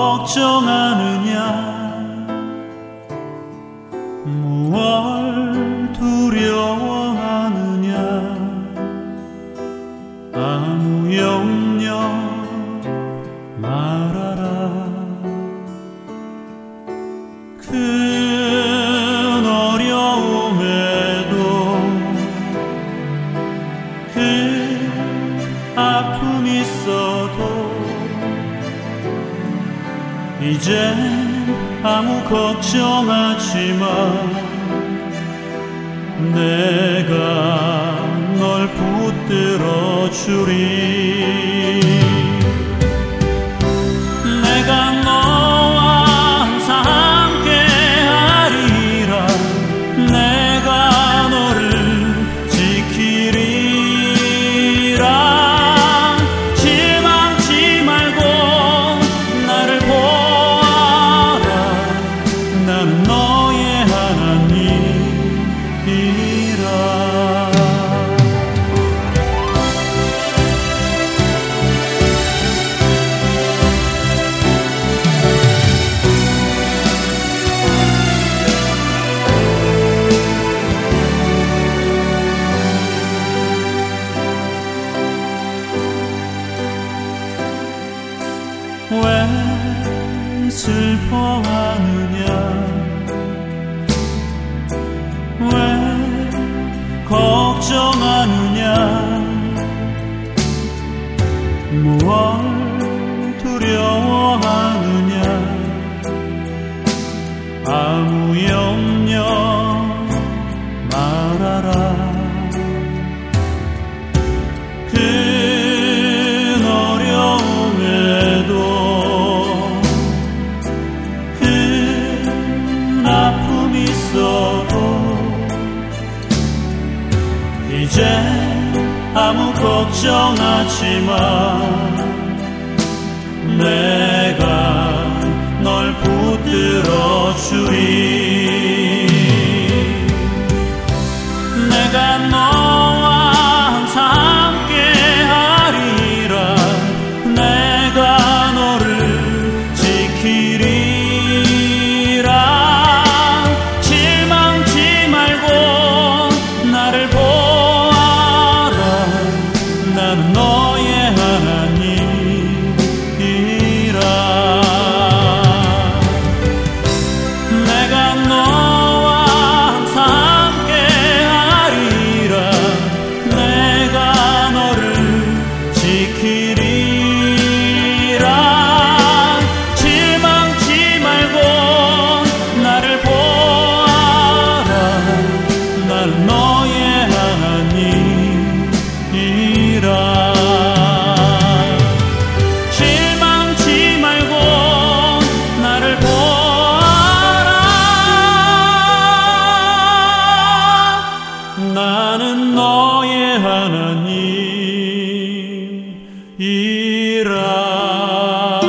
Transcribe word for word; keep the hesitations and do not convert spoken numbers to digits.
걱정하느냐 무얼 두려워하느냐 아무 염려 말아라 큰 어려움에도 큰 아픔 있어도 이젠 아무 걱정하지 마 내가 널 붙들어 주리 내가 너와 항상 함께 하리라 내가 너를 지키리라 실망치 말고 나를 보아라 나는 너의 하나님이라 왜 슬퍼하느냐 왜 걱정하느냐 무얼 두려워하느냐 아무 염려 말아라 큰 어려움에도 아픔 있어도 이제 아무 걱정하지 마 내가 널 붙들어 주리 내가 너와 항상 함께 하리라 내가 너를 지키리 나는 너의 하나님이라